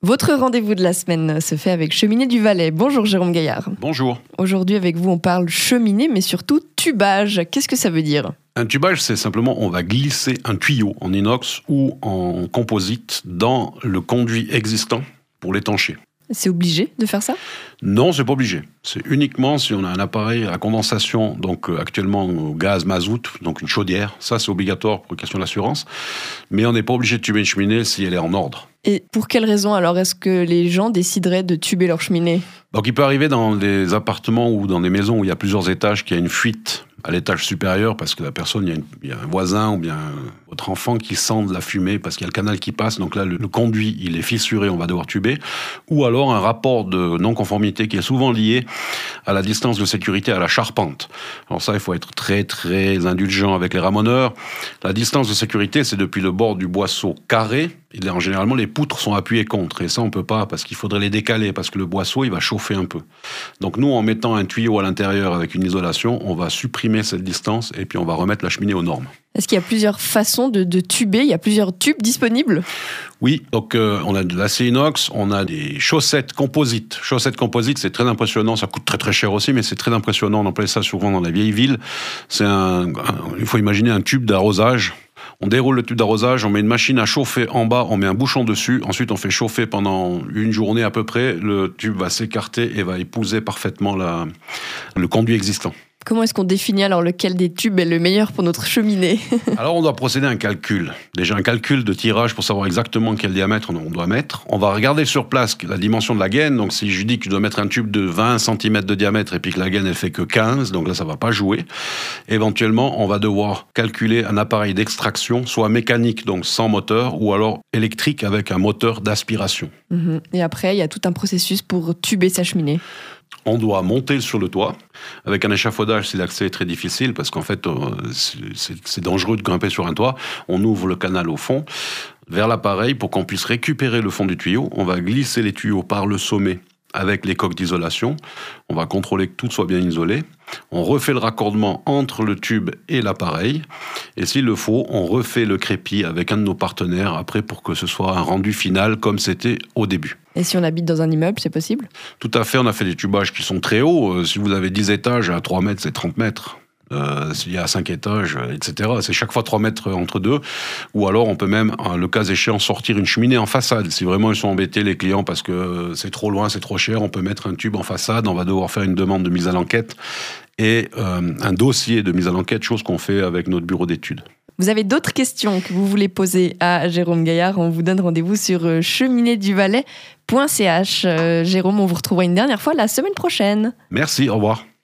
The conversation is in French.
Votre rendez-vous de la semaine se fait avec Cheminée du Valais. Bonjour Jérôme Gaillard. Bonjour. Aujourd'hui avec vous on parle cheminée mais surtout tubage. Qu'est-ce que ça veut dire ? Un tubage, c'est simplement on va glisser un tuyau en inox ou en composite dans le conduit existant pour l'étancher. C'est obligé de faire ça ? Non, c'est pas obligé. C'est uniquement si on a un appareil à condensation, donc actuellement au gaz mazout, donc une chaudière. Ça, c'est obligatoire pour une question d'assurance. Mais on n'est pas obligé de tuber une cheminée si elle est en ordre. Et pour quelle raison alors est-ce que les gens décideraient de tuber leur cheminée ? Donc il peut arriver dans des appartements ou dans des maisons où il y a plusieurs étages qu'il y a une fuite à l'étage supérieur parce que la personne, il y a un voisin ou bien votre enfant qui sent de la fumée parce qu'il y a le canal qui passe. Donc là, le conduit, il est fissuré, on va devoir tuber. Ou alors un rapport de non-conformité qui est souvent lié à la distance de sécurité à la charpente. Alors ça, il faut être très, très indulgent avec les ramoneurs. La distance de sécurité, c'est depuis le bord du boisseau carré. Et en généralement, les poutres sont appuyées contre. Et ça, on peut pas parce qu'il faudrait les décaler parce que le boisseau, il va chauffer un peu. Donc nous, en mettant un tuyau à l'intérieur avec une isolation, on va supprimer cette distance et puis on va remettre la cheminée aux normes. Est-ce qu'il y a plusieurs façons de tuber ? Il y a plusieurs tubes disponibles ? Oui, donc on a de l'acier inox, on a des chaussettes composites. Chaussettes composites, c'est très impressionnant, ça coûte très très cher aussi, mais c'est très impressionnant. On emploie ça souvent dans les vieilles villes. Il faut imaginer un tube d'arrosage. On déroule le tube d'arrosage, on met une machine à chauffer en bas, on met un bouchon dessus, ensuite on fait chauffer pendant une journée à peu près, le tube va s'écarter et va épouser parfaitement le conduit existant. Comment est-ce qu'on définit alors lequel des tubes est le meilleur pour notre cheminée ? Alors on doit procéder à un calcul. Déjà un calcul de tirage pour savoir exactement quel diamètre on doit mettre. On va regarder sur place la dimension de la gaine. Donc si je dis que je dois mettre un tube de 20 cm de diamètre et puis que la gaine elle fait que 15, donc là ça va pas jouer. Éventuellement on va devoir calculer un appareil d'extraction, soit mécanique donc sans moteur, ou alors électrique avec un moteur d'aspiration. Et après il y a tout un processus pour tuber sa cheminée. On doit monter sur le toit. Avec un échafaudage, si l'accès est très difficile, parce qu'en fait, c'est dangereux de grimper sur un toit. On ouvre le canal au fond, vers l'appareil, pour qu'on puisse récupérer le fond du tuyau. On va glisser les tuyaux par le sommet avec les coques d'isolation. On va contrôler que tout soit bien isolé. On refait le raccordement entre le tube et l'appareil. Et s'il le faut, on refait le crépi avec un de nos partenaires après pour que ce soit un rendu final comme c'était au début. Et si on habite dans un immeuble, c'est possible ? Tout à fait, on a fait des tubages qui sont très hauts. Si vous avez 10 étages, à 3 mètres, c'est 30 mètres. S'il y a 5 étages, etc. C'est chaque fois 3 mètres entre deux. Ou alors, on peut même, le cas échéant, sortir une cheminée en façade. Si vraiment ils sont embêtés, les clients, parce que c'est trop loin, c'est trop cher, on peut mettre un tube en façade. On va devoir faire une demande de mise à l'enquête et un dossier de mise à l'enquête, chose qu'on fait avec notre bureau d'études. Vous avez d'autres questions que vous voulez poser à Jérôme Gaillard ? On vous donne rendez-vous sur chemineeduvalais.ch. Jérôme, on vous retrouvera une dernière fois la semaine prochaine. Merci, au revoir.